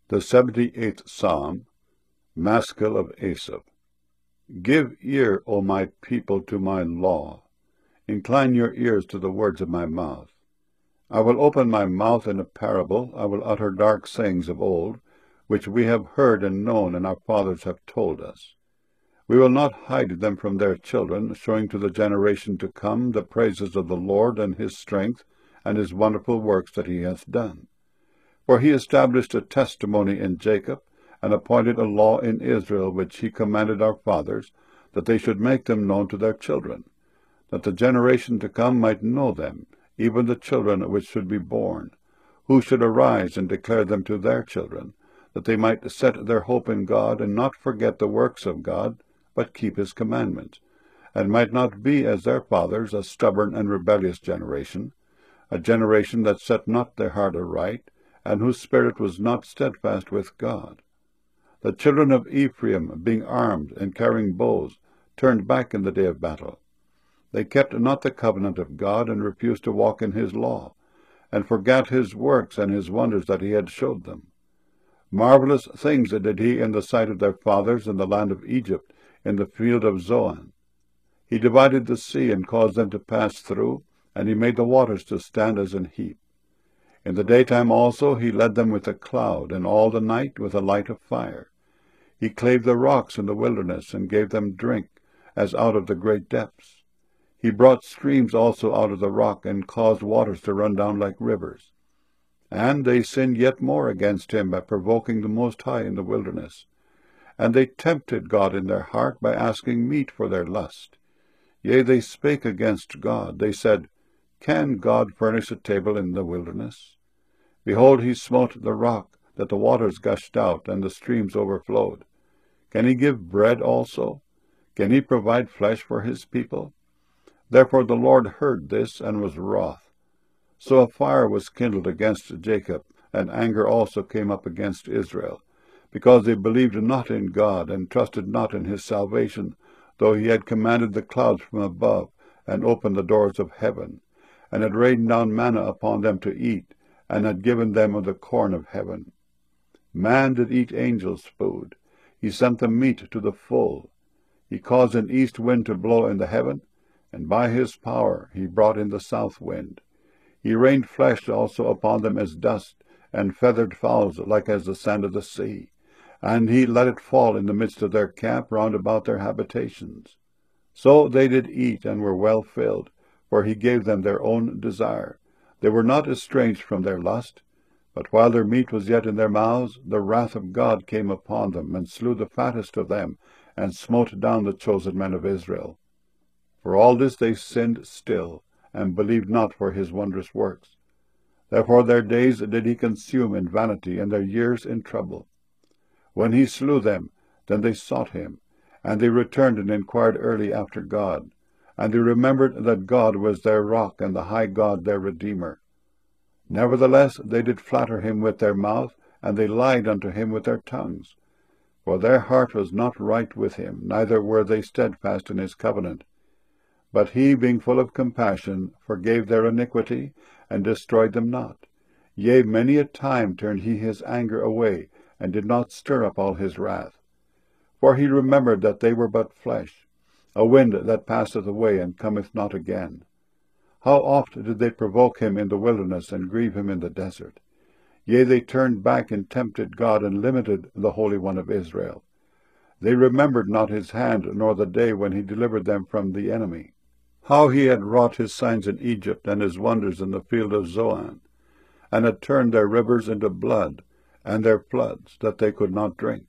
The 78th Psalm, Maskil of Asaph. Give ear, O my people, to my law. Incline your ears to the words of my mouth. I will open my mouth in a parable. I will utter dark sayings of old, which we have heard and known, and our fathers have told us. We will not hide them from their children, showing to the generation to come the praises of the Lord and his strength, and his wonderful works that he hath done. For he established a testimony in Jacob, and appointed a law in Israel, which he commanded our fathers, that they should make them known to their children, that the generation to come might know them, even the children which should be born, who should arise and declare them to their children, that they might set their hope in God, and not forget the works of God, but keep his commandments, and might not be as their fathers, a stubborn and rebellious generation, a generation that set not their heart aright, and whose spirit was not steadfast with God. The children of Ephraim, being armed and carrying bows, turned back in the day of battle. They kept not the covenant of God, and refused to walk in his law, and forgat his works and his wonders that he had showed them. Marvelous things did he in the sight of their fathers in the land of Egypt, in the field of Zoan. He divided the sea, and caused them to pass through, and he made the waters to stand as an heap. In the daytime also he led them with a cloud, and all the night with a light of fire. He clave the rocks in the wilderness, and gave them drink, as out of the great depths. He brought streams also out of the rock, and caused waters to run down like rivers. And they sinned yet more against him by provoking the Most High in the wilderness. And they tempted God in their heart by asking meat for their lust. Yea, they spake against God. They said, Can God furnish a table in the wilderness? Behold, he smote the rock, that the waters gushed out, and the streams overflowed. Can he give bread also? Can he provide flesh for his people? Therefore the Lord heard this, and was wroth. So a fire was kindled against Jacob, and anger also came up against Israel, because they believed not in God, and trusted not in his salvation, though he had commanded the clouds from above, and opened the doors of heaven, and had rained down manna upon them to eat, and had given them of the corn of heaven. Man did eat angels' food. He sent them meat to the full. He caused an east wind to blow in the heaven, and by his power he brought in the south wind. He rained flesh also upon them as dust, and feathered fowls like as the sand of the sea. And he let it fall in the midst of their camp round about their habitations. So they did eat, and were well filled, for he gave them their own desire. They were not estranged from their lust, but while their meat was yet in their mouths, the wrath of God came upon them, and slew the fattest of them, and smote down the chosen men of Israel. For all this they sinned still, and believed not for his wondrous works. Therefore their days did he consume in vanity, and their years in trouble. When he slew them, then they sought him, and they returned and inquired early after God. And they remembered that God was their rock, and the high God their Redeemer. Nevertheless they did flatter him with their mouth, and they lied unto him with their tongues. For their heart was not right with him, neither were they steadfast in his covenant. But he, being full of compassion, forgave their iniquity, and destroyed them not. Yea, many a time turned he his anger away, and did not stir up all his wrath. For he remembered that they were but flesh, a wind that passeth away, and cometh not again. How oft did they provoke him in the wilderness, and grieve him in the desert? Yea, they turned back and tempted God, and limited the Holy One of Israel. They remembered not his hand, nor the day when he delivered them from the enemy. How he had wrought his signs in Egypt, and his wonders in the field of Zoan, and had turned their rivers into blood, and their floods, that they could not drink.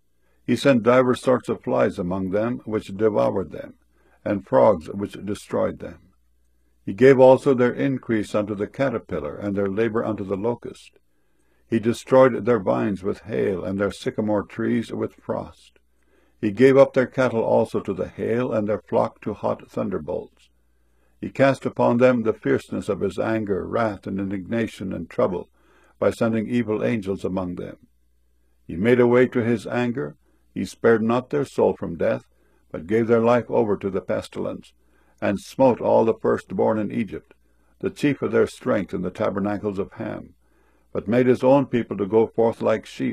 He sent divers sorts of flies among them, which devoured them, and frogs which destroyed them. He gave also their increase unto the caterpillar, and their labor unto the locust. He destroyed their vines with hail, and their sycamore trees with frost. He gave up their cattle also to the hail, and their flock to hot thunderbolts. He cast upon them the fierceness of his anger, wrath, and indignation, and trouble, by sending evil angels among them. He made a way to his anger. He spared not their soul from death, but gave their life over to the pestilence, and smote all the firstborn in Egypt, the chief of their strength in the tabernacles of Ham, but made his own people to go forth like sheep,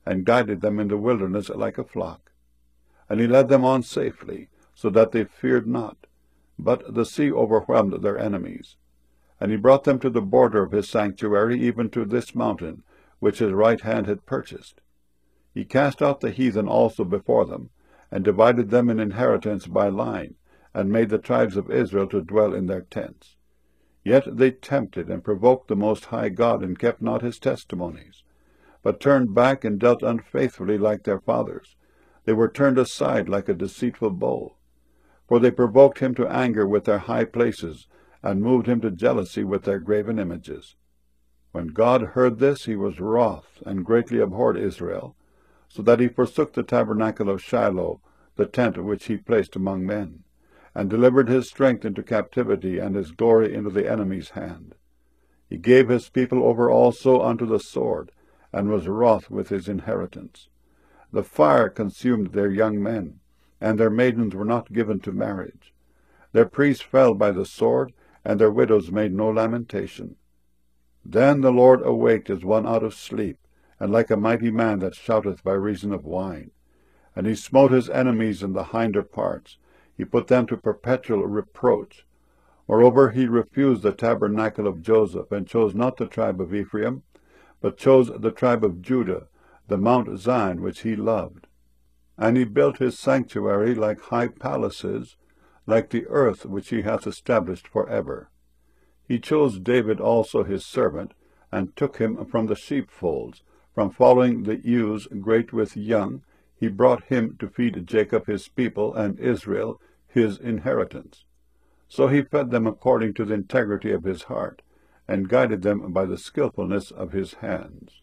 and guided them in the wilderness like a flock. And he led them on safely, so that they feared not. But the sea overwhelmed their enemies. And he brought them to the border of his sanctuary, even to this mountain, which his right hand had purchased. He cast out the heathen also before them, and divided them in inheritance by line, and made the tribes of Israel to dwell in their tents. Yet they tempted and provoked the Most High God, and kept not his testimonies, but turned back and dealt unfaithfully like their fathers. They were turned aside like a deceitful bow. For they provoked him to anger with their high places, and moved him to jealousy with their graven images. When God heard this, he was wroth, and greatly abhorred Israel, so that he forsook the tabernacle of Shiloh, the tent which he placed among men, and delivered his strength into captivity, and his glory into the enemy's hand. He gave his people over also unto the sword, and was wroth with his inheritance. The fire consumed their young men, and their maidens were not given to marriage. Their priests fell by the sword, and their widows made no lamentation. Then the Lord awaked as one out of sleep, and like a mighty man that shouteth by reason of wine. And he smote his enemies in the hinder parts. He put them to perpetual reproach. Moreover, he refused the tabernacle of Joseph, and chose not the tribe of Ephraim, but chose the tribe of Judah, the Mount Zion which he loved. And he built his sanctuary like high palaces, like the earth which he hath established for ever. He chose David also his servant, and took him from the sheepfolds, from following the ewes great with young. He brought him to feed Jacob his people, and Israel his inheritance. So he fed them according to the integrity of his heart, and guided them by the skillfulness of his hands.